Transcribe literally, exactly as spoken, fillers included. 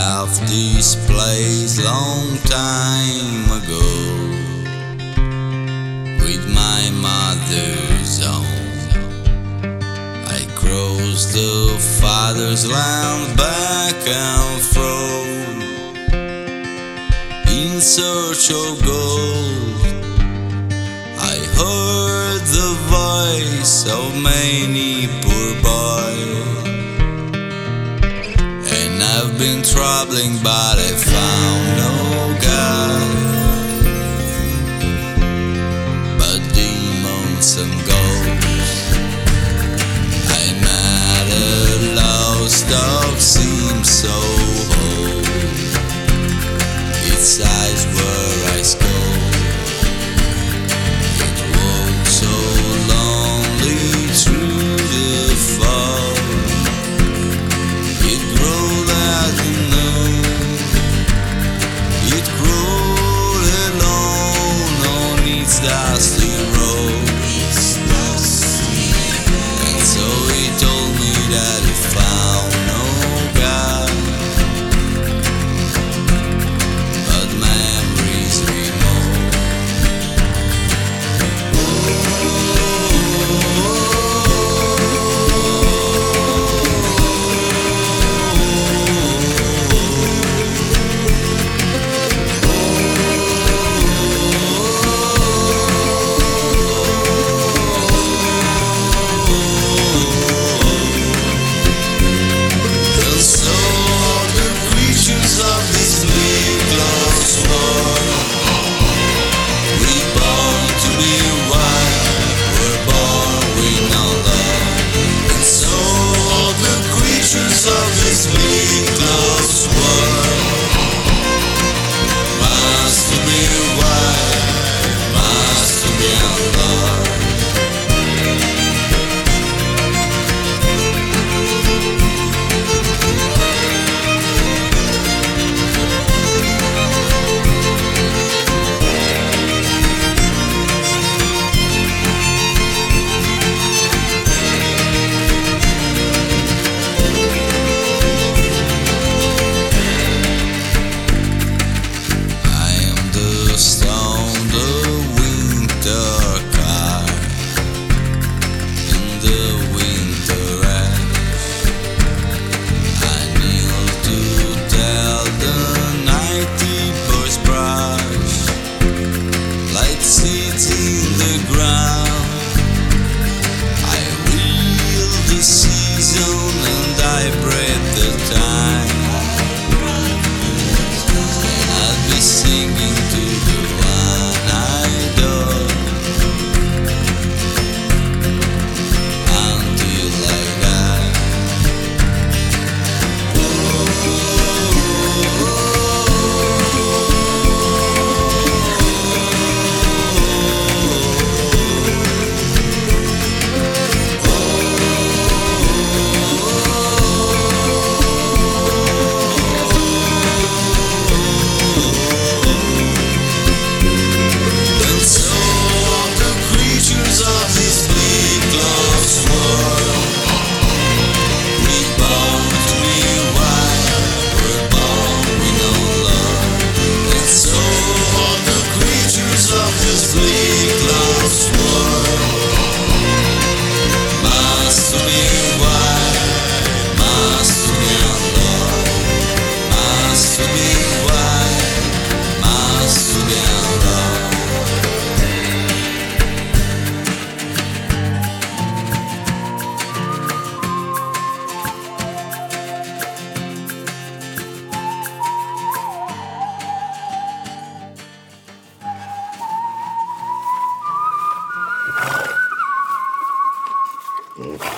left this place long time ago with my mother's home. I crossed the father's land back and fro in search of gold. I heard the voice of many poor boys, and I've been traveling but I found no God but demons and ghosts. I met a lost dog, seemed so old. Its eyes were ice cold. It walked so lonely through the fog. It growled at the noon. It crawled alone on its dusty road. And so he told me that he found no God but memories remote. And so the creatures of this leafless world, we born to be wild, we're born with no love. And so the creatures of this leafless world must be wild, must be unloved. I am the stone, the winter car, in the winter ash. I kneel to tell the nighty birds brush like seeds in the ground. I reel the season and I break the time. And I'll be singing to the one I adore until I die. And so the creatures of this leafless world, we born to be wild, we're born with no love. And so the creatures of this leafless world must be wild, must be unloved, must be wild, must be unloved. Mm.